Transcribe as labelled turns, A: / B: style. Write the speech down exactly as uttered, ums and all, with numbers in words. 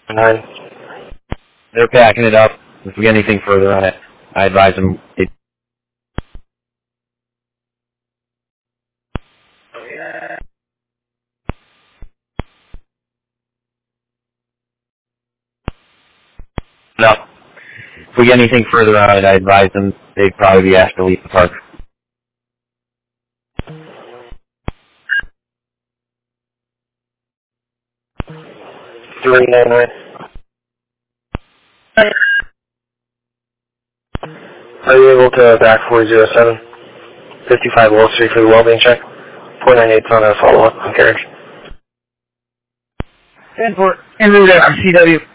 A: Nine. They're packing it up. If we get anything further on it, I advise them. It no. If we get anything further on it, I advise them they'd probably be asked to leave the park. Three nine nine. Are you able to back four zero seven? fifty-five Wall Street for the well-being check. four nine eight on a follow-up on carriage.
B: ten four. En route to C W.